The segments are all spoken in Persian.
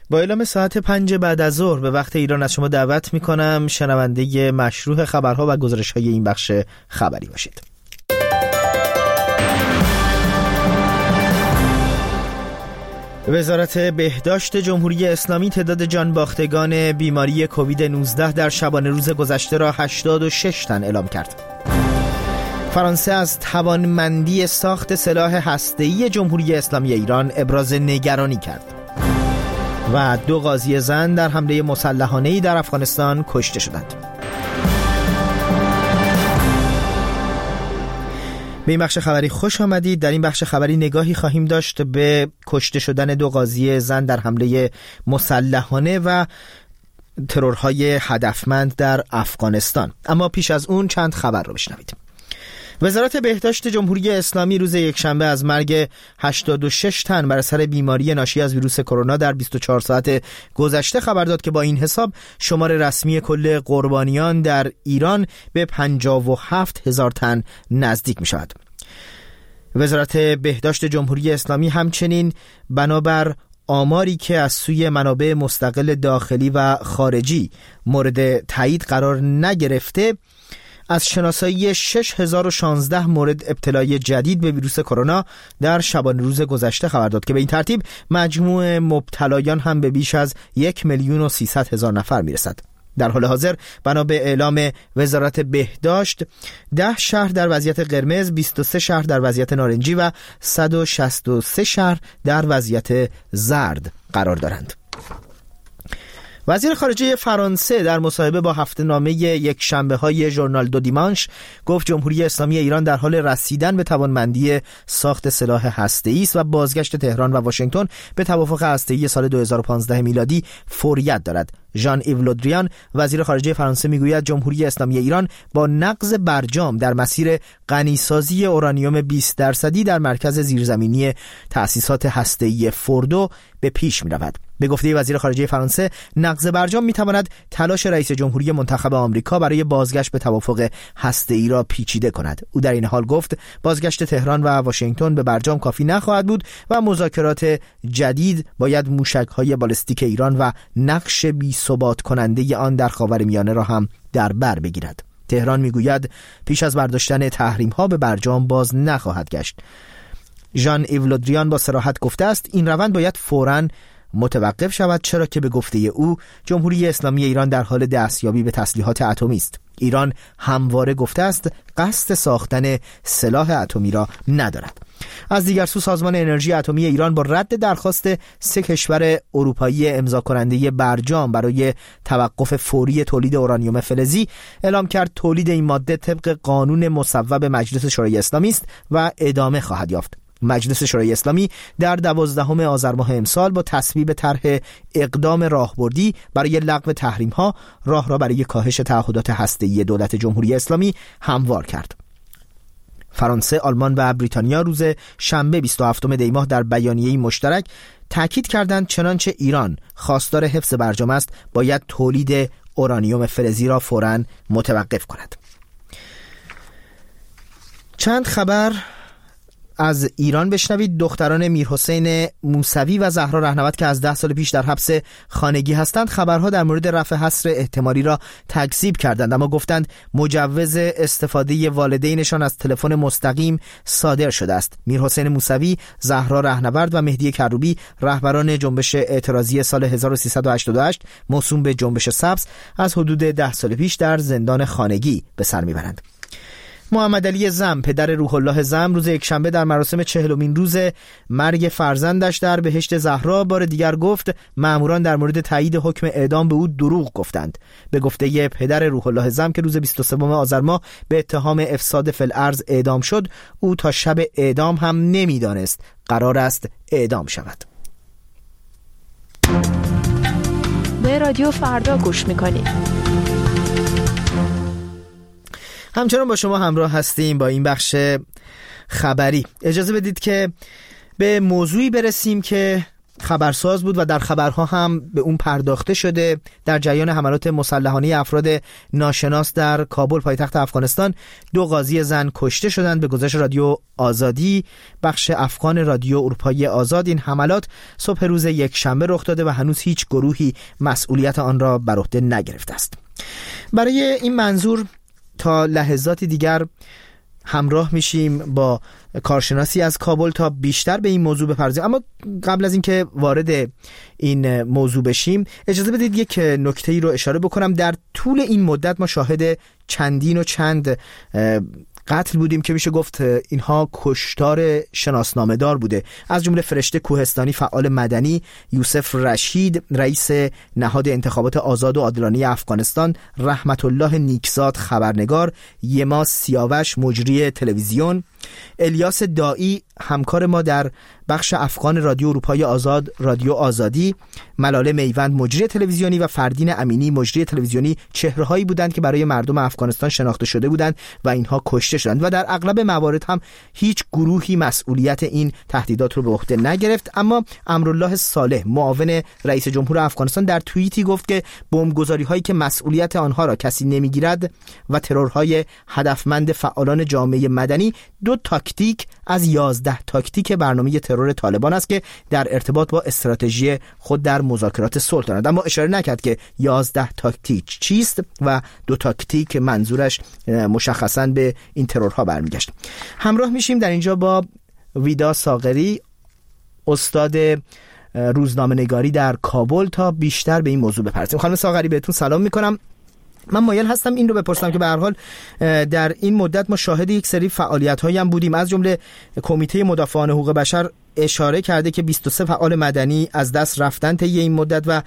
با اعلام ساعت 5 بعد از ظهر به وقت ایران از شما دعوت میکنم شنونده مشروع خبرها و گزارش‌های این بخش خبری باشید. وزارت بهداشت جمهوری اسلامی تعداد جانباختگان بیماری کووید 19 در شبانه روز گذشته را 86 تن اعلام کرد. فرانسه از توانمندی ساخت سلاح هسته‌ای جمهوری اسلامی ایران ابراز نگرانی کرد. و 2 قاضی زن در حمله مسلحانه‌ای در افغانستان کشته شدند. به این بخش خبری خوش آمدید. در این بخش خبری نگاهی خواهیم داشت به کشته شدن 2 قاضی زن در حمله مسلحانه و ترورهای هدفمند در افغانستان. اما پیش از اون چند خبر رو بشنوید. وزارت بهداشت جمهوری اسلامی روز یکشنبه از مرگ 86 تن بر اثر بیماری ناشی از ویروس کرونا در 24 ساعت گذشته خبر داد که با این حساب شمار رسمی کل قربانیان در ایران به 57,000 تن نزدیک می شود. وزارت بهداشت جمهوری اسلامی همچنین بنابر آماری که از سوی منابع مستقل داخلی و خارجی مورد تایید قرار نگرفته از شناسایی 6016 مورد ابتلای جدید به ویروس کرونا در شبانه روز گذشته خبر داد که به این ترتیب مجموع مبتلایان هم به بیش از 1,300,000 نفر میرسد. در حال حاضر بنا به اعلام وزارت بهداشت 10 شهر در وضعیت قرمز، 23 شهر در وضعیت نارنجی و 163 شهر در وضعیت زرد قرار دارند. وزیر خارجه فرانسه در مصاحبه با هفته‌نامه یکشنبه‌های ژورنال دو دیمانش گفت جمهوری اسلامی ایران در حال رسیدن به توانمندی ساخت سلاح هسته‌ای است و بازگشت تهران و واشنگتن به توافق هسته‌ای سال 2015 میلادی فوریت دارد. ژان ایو لودریان وزیر خارجه فرانسه میگوید جمهوری اسلامی ایران با نقض برجام در مسیر غنیسازی اورانیوم 20% در مرکز زیرزمینی تأسیسات هسته‌ای فوردو به پیش می‌رود. به گفته وزیر خارجه فرانسه نقض برجام می‌تواند تلاش رئیس جمهوری منتخب آمریکا برای بازگشت به توافق هسته‌ای را پیچیده کند. او در این حال گفت بازگشت تهران و واشنگتن به برجام کافی نخواهد بود و مذاکرات جدید باید موشک‌های بالستیک ایران و نقش ثبات کننده آن در خاورمیانه را هم در بر بگیرد. تهران میگوید پیش از برداشتن تحریم ها به برجام باز نخواهد گشت. ژان ایو لودریان با صراحت گفته است این روند باید فوراً متوقف شود، چرا که به گفته او جمهوری اسلامی ایران در حال دستیابی به تسلیحات اتمی است. ایران همواره گفته است قصد ساختن سلاح اتمی را ندارد. از دیگر سو سازمان انرژی اتمی ایران با رد درخواست 3 کشور اروپایی امضا کننده برجام برای توقف فوری تولید اورانیوم فلزی اعلام کرد تولید این ماده طبق قانون مصوب مجلس شورای اسلامی است و ادامه خواهد یافت. مجلس شورای اسلامی در 12 آذر ماه امسال با تصویب طرح اقدام راهبردی برای لغو تحریم‌ها راه را برای کاهش تعهدات هسته‌ای دولت جمهوری اسلامی هموار کرد. فرانسه، آلمان و بریتانیا روز شنبه 27 دی ماه در بیانیه‌ای مشترک تاکید کردند چنانچه ایران خواستار حفظ برجام است باید تولید اورانیوم فلزی را فوراً متوقف کند. چند خبر از ایران بشنوید. دختران میرحسین موسوی و زهرا رهنورد که از 10 سال پیش در حبس خانگی هستند خبرها در مورد رفع حصر احتمالی را تکذیب کردند، اما گفتند مجوز استفاده والدینشان از تلفن مستقیم صادر شده است. میرحسین موسوی، زهرا رهنورد و مهدی کروبی رهبران جنبش اعتراضی سال 1388 موسوم به جنبش سبز از حدود 10 سال پیش در زندان خانگی به سر میبرند. محمد علی زم پدر روح الله زم روز یکشنبه در مراسم 40مین روز مرگ فرزندش در بهشت زهرا بار دیگر گفت مأموران در مورد تایید حکم اعدام به او دروغ گفتند. به گفته پدر روح الله زم که روز 23 آذر ماه به اتهام افساد فی الارض اعدام شد، او تا شب اعدام هم نمیدانست قرار است اعدام شود. به رادیو فردا گوش میکنید. همچنان با شما همراه هستیم با این بخش خبری. اجازه بدید که به موضوعی برسیم که خبرساز بود و در خبرها هم به اون پرداخته شده. در جریان حملات مسلحانه افراد ناشناس در کابل پایتخت افغانستان 2 قاضی زن کشته شدند. به گزارش رادیو آزادی بخش افغان رادیو اروپایی آزاد، این حملات صبح روز یکشنبه رخ داده و هنوز هیچ گروهی مسئولیت آن را بر عهده نگرفته است. برای این منظور تا لحظاتی دیگر همراه میشیم با کارشناسی از کابل تا بیشتر به این موضوع بپردازیم. اما قبل از اینکه وارد این موضوع بشیم اجازه بدید یک نکته‌ای رو اشاره بکنم. در طول این مدت ما شاهد چند قتل بودیم که میشه گفت اینها کشتار شناسنامه‌دار بوده، از جمله فرشته کوهستانی فعال مدنی، یوسف رشید رئیس نهاد انتخابات آزاد و عادلانه افغانستان، رحمت الله نیکزاد خبرنگار، یما سیاوش مجری تلویزیون، الیاس دایی همکار ما در بخش افغان رادیو اروپایی آزاد رادیو آزادی، ملاله میوند مجری تلویزیونی و فردین امینی مجری تلویزیونی چهره‌هایی بودند که برای مردم افغانستان شناخته شده بودند و اینها کشته شدند و در اغلب موارد هم هیچ گروهی مسئولیت این تهدیدات رو به عهده نگرفت. اما امرالله صالح معاون رئیس جمهور افغانستان در توییتی گفت که بمبگذاری‌هایی که مسئولیت آنها را کسی نمیگیرد و ترورهای هدفمند فعالان جامعه مدنی 2 تاکتیک از 11 تاکتیک برنامه ترور طالبان است که در ارتباط با استراتژی خود در مذاکرات صلح دارند. اما اشاره نکرد که 11 تاکتیک چیست و 2 تاکتیک منظورش مشخصاً به این ترورها برمیگشت. همراه میشیم در اینجا با ویدا ساغری، استاد روزنامه‌نگاری در کابل، تا بیشتر به این موضوع بپردازیم. خانم ساغری بهتون سلام میکنم. من مایل هستم این رو بپرسم که به هر حال در این مدت ما شاهد یک سری فعالیت‌هایی هم بودیم، از جمله کمیته مدافعان حقوق بشر اشاره کرده که 23 فعال مدنی از دست رفتن طی این مدت و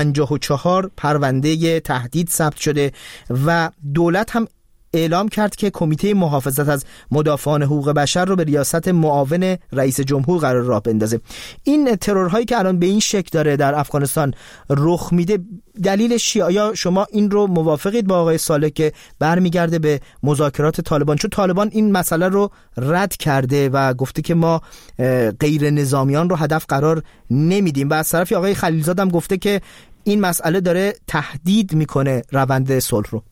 54 پرونده تهدید ثبت شده و دولت هم اعلام کرد که کمیته محافظت از مدافعان حقوق بشر رو به ریاست معاون رئیس جمهور قرار راه بندازه. این ترورهایی که الان به این شکل داره در افغانستان رخ میده دلیلش چیه؟ آیا شما این رو موافقید با آقای صالح که برمیگرده به مذاکرات طالبان؟ چون طالبان این مسئله رو رد کرده و گفته که ما غیر نظامیان رو هدف قرار نمیدیم و از طرفی آقای خلیلزاد هم گفته که این مسئله داره تهدید میکنه روند صلح رو.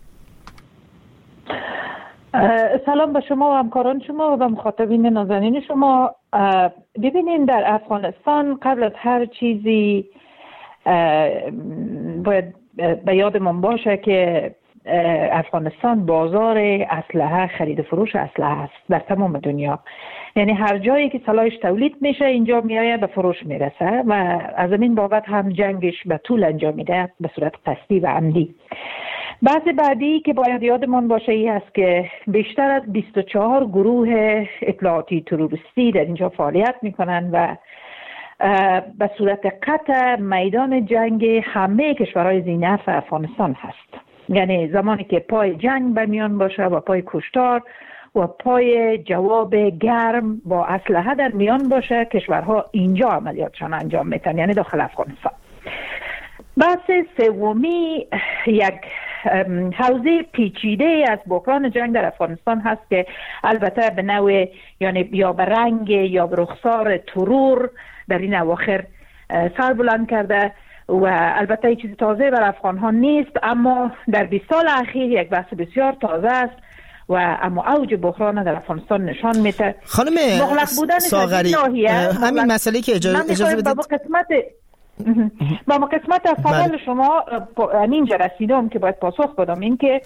سلام به شما و همکاران شما و به مخاطبین نازنین شما. ببینین در افغانستان قبل از هر چیزی باید به یادمون باشه که افغانستان بازار اسلحه، خرید فروش اسلحه است در تمام دنیا. یعنی هر جایی که سلاحش تولید میشه اینجا میآید به فروش میرسه و از این بابت هم جنگش به طول انجام میده به صورت قصدی و عمدی. بحث بعدی که باید یادمون باشه ای است که بیشتر از 24 گروه اطلاعاتی تروریستی در اینجا فعالیت میکنن و به صورت قطع میدان جنگ همه کشورهای ذی-نفع افغانستان هست. یعنی زمانی که پای جنگ برمیان باشه و پای کشتار و پای جواب گرم با اسلحه در میان باشه، کشورها اینجا عملیاتشان انجام میتن، یعنی داخل افغانستان. بحث سومی یک حوزه پیچیده از بحران جنگ در افغانستان هست که البته به نوع یعنی یا به رنگ یا به رخسار ترور در این اواخر سر بلند کرده و البته این چیز تازه بر افغان ها نیست، اما در 20 سال اخیر یک بحث بسیار تازه است و اما اوج بحران در افغانستان نشان میده. خانم ساغری، همین مسئله که اجازه بدید با قسمت از سوال شما اینجا رسیدم که باید پاسخ بدم، این که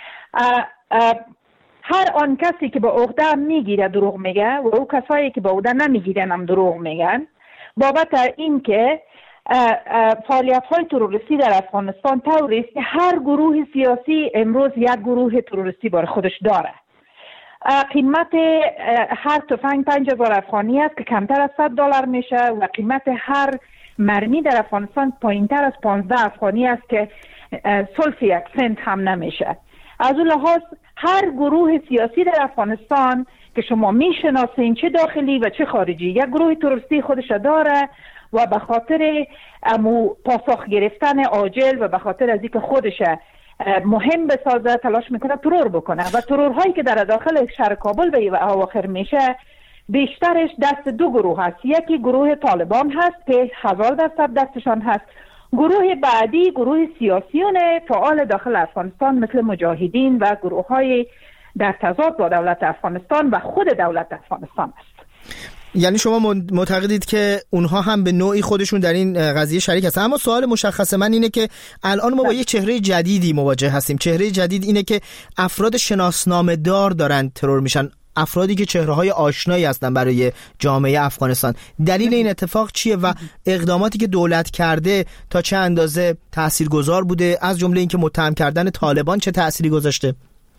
هر آن کسی که با عهده میگیره دروغ میگه و او کسایی که با عهده نمیگیرن هم دروغ میگن بابت این که فعالیت های تروریستی در افغانستان طوری است که هر گروه سیاسی امروز یک گروه تروریستی بار خودش داره. قیمت هر تفنگ 5000 افغانی است که کمتر از $100 میشه و قیمت هر مرمی در افغانستان پایینتر از 15 افغانی است که سلف 1 سنت هم نمیشه. از اون لحاظ هر گروه سیاسی در افغانستان که شما میشناسین چه داخلی و چه خارجی یک گروه تروریستی خودش داره و به خاطر پاسخ گرفتن عاجل و به خاطر از اینکه خودش مهم بسازه تلاش میکنه ترور بکنه و ترورهایی که در داخل شهر کابل به اواخر میشه بیشترش دست دو گروه هست. یکی گروه طالبان هست که 1000% دستشان هست. گروه بعدی گروه سیاسیون فعال داخل افغانستان مثل مجاهدین و گروه های در تضاد با دولت افغانستان و خود دولت افغانستان است. یعنی شما معتقدید که اونها هم به نوعی خودشون در این قضیه شریک هستن. اما سوال مشخص من اینه که الان ما با یک چهره جدیدی مواجه هستیم. چهره جدید اینه که افراد شناسنامه دار دارن ترور میشن، افرادی که چهره‌های آشنایی هستن برای جامعه افغانستان. دلیل این اتفاق چیه و اقداماتی که دولت کرده تا چه اندازه تاثیرگذار بوده، از جمله اینکه متهم کردن طالبان چه تأثیری گذاشته؟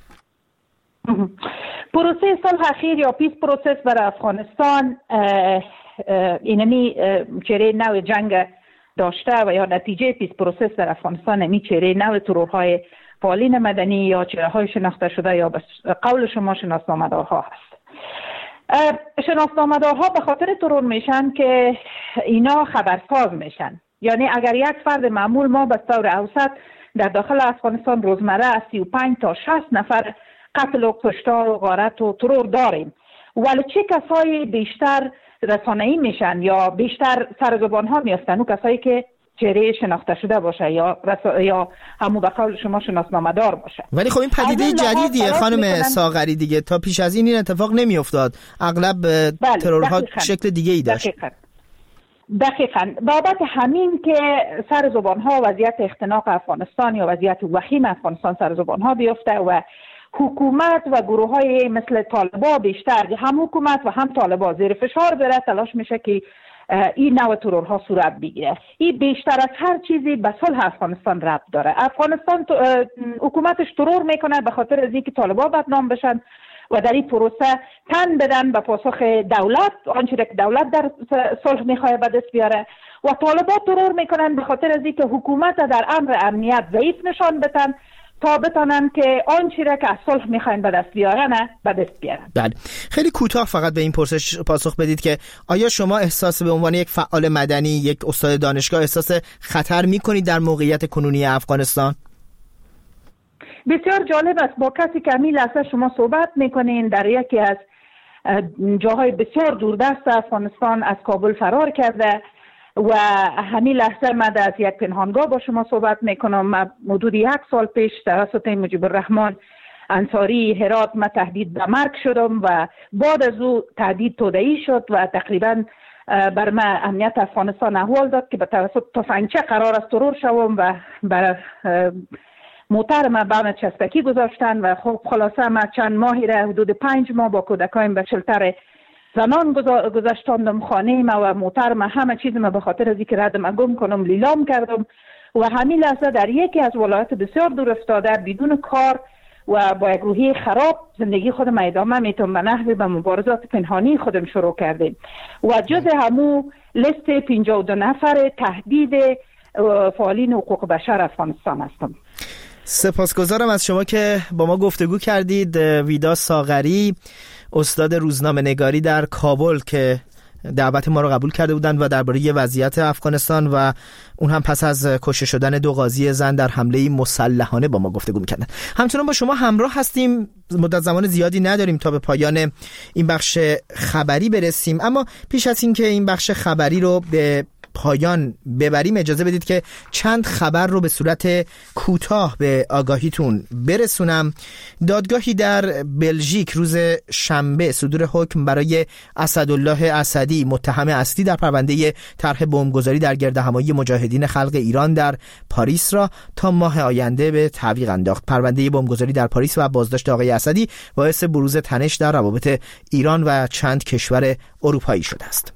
پروسه صلح اخیر یا پیس پروسس برای افغانستان اینمی چهره نو جنگ داشته و یا نتیجه پیس پروسس در افغانستان همی چهره نو ترورهای فعالین مدنی یا چهره‌های شناخته شده یا به قول شما شناسنامه‌دارها هست. شناسنامه‌دارها به خاطر ترور میشن که اینا خبرساز میشن. یعنی اگر یک فرد معمول ما به طور اوسط در داخل افغانستان روزمره از 35 تا 60 نفر قتل و کشتار و غارت و ترور داریم، ولی چه کسایی بیشتر رسانه‌ای میشن یا بیشتر سرزبان ها میاستن؟ اون کسایی که چهره شناخته شده باشه یا همو به قول شما شناسنامه دار باشه. ولی خب این پدیده جدیدیه خانم ساغری دیگه، تا پیش از این اتفاق نمی افتاد. اغلب ترورها شکل دیگه ای داشت. دقیقاً. بابت همین که سرزبان ها وضعیت اختناق افغانستان یا وضعیت وخیم افغانستان سرزبان ها بیفته و حکومت و گروه های مثل طالبا بیشتر هم حکومت و هم طالبا زیر فشار بره، تلاش میشه که این نوع ترورها صورت بگیره. این بیشتر از هر چیزی به صلح افغانستان ربط داره. افغانستان حکومتش ترور میکنه به خاطر از اینکه طالبا بدنام بشن و در این پروسه تن بدن به پاسخ دولت، آنچه که دولت در صلح میخواد به دست بیاره، و طالبا ترور میکنن به خاطر از اینکه حکومت در امر امنیت ضعیف نشان بدن تا بتونن که آنچه را که از صلح میخواین به دست بیارن به دست بیارن. بله، خیلی کوتاه فقط به این پرسش پاسخ بدید که آیا شما احساس به عنوان یک فعال مدنی، یک استاد دانشگاه، احساس خطر میکنید در موقعیت کنونی افغانستان؟ بسیار جالب است. با کسی که همین لحظه شما صحبت میکنین در یکی از جاهای بسیار دوردست افغانستان از کابل فرار کرده و همین لحظه من از یک پنهانگاه با شما صحبت میکنم. من حدود 1 سال پیش توسط مجیب الرحمن انصاری هرات من تهدید به مرگ شدم و بعد از او تهدید توده‌ای شد و تقریبا بر من امنیت افغانستان احوال داد که به توسط تفنگچه قرار است ترور شوم و بر موتر من بم چسبکی گذاشتن و خب خلاصه من چند ماهی را حدود 5 ماه با کودکایم به شلتر زنان گذاشتاندم. خانه ما و موتر ما همه چیز ما به خاطر از اینکه ردم گم کنم لیلام کردم و همین لحظه در یکی از ولایات بسیار دور افتاده بدون کار و با یک روحیه خراب زندگی خودم ادامه میتونم به نحوی به مبارزات پنهانی خودم شروع کردیم و جز همو لیست 52 نفر تهدید فعالین حقوق بشر افغانستان هستم. سپاسگزارم از شما که با ما گفتگو کردید. ویدا ساغری، استاد روزنامه نگاری در کابل که دعوت ما رو قبول کرده بودند و درباره وضعیت افغانستان و اون هم پس از کشته شدن 2 قاضی زن در حمله مسلحانه با ما گفتگو می‌کردن. همچنان با شما همراه هستیم. مدت زمان زیادی نداریم تا به پایان این بخش خبری برسیم، اما پیش از این که این بخش خبری رو به پایان ببریم اجازه بدید که چند خبر رو به صورت کوتاه به آگاهیتون برسونم. دادگاهی در بلژیک روز شنبه صدور حکم برای اسدالله اسدی، متهم اصلی در پرونده طرح بمبگذاری در گردهمایی مجاهدین خلق ایران در پاریس را تا ماه آینده به تعویق انداخت. پرونده بمبگذاری در پاریس و بازداشت آقای اسدی باعث بروز تنش در روابط ایران و چند کشور اروپایی شده است.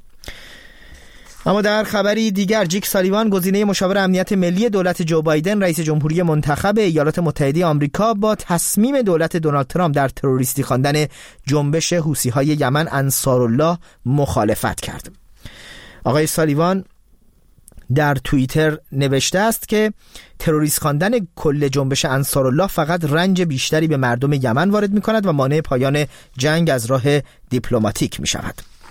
اما در خبری دیگر، جیک سالیوان، گزینه مشاور امنیت ملی دولت جو بایدن، رئیس جمهوری منتخب ایالات متحده آمریکا، با تصمیم دولت دونالد ترامپ در تروریستی خواندن جنبش حوثی‌های یمن انصارالله مخالفت کرد. آقای سالیوان در توییتر نوشته است که تروریست خواندن کل جنبش انصارالله فقط رنج بیشتری به مردم یمن وارد می‌کند و مانع پایان جنگ از راه دیپلماتیک می‌شود.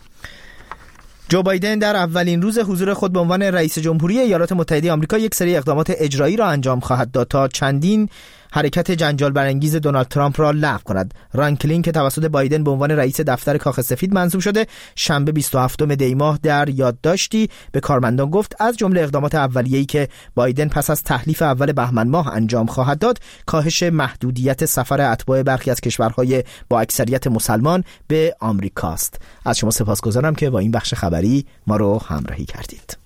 جو بایدن در اولین روز حضور خود به عنوان رئیس جمهوری ایالات متحده آمریکا یک سری اقدامات اجرایی را انجام خواهد داد. تا چندین حرکت جنجال برانگیز دونالد ترامپ را لغو کند. ران کلین که توسط بایدن به عنوان رئیس دفتر کاخ سفید منصوب شده، شنبه 27 دی ماه در یادداشتی به کارمندان گفت از جمله اقدامات اولیه‌ای که بایدن پس از تحلیف اول بهمن ماه انجام خواهد داد، کاهش محدودیت سفر اتباع برخی از کشورهای با اکثریت مسلمان به آمریکاست. از شما سپاسگزارم که با این بخش خبری ما رو همراهی کردید.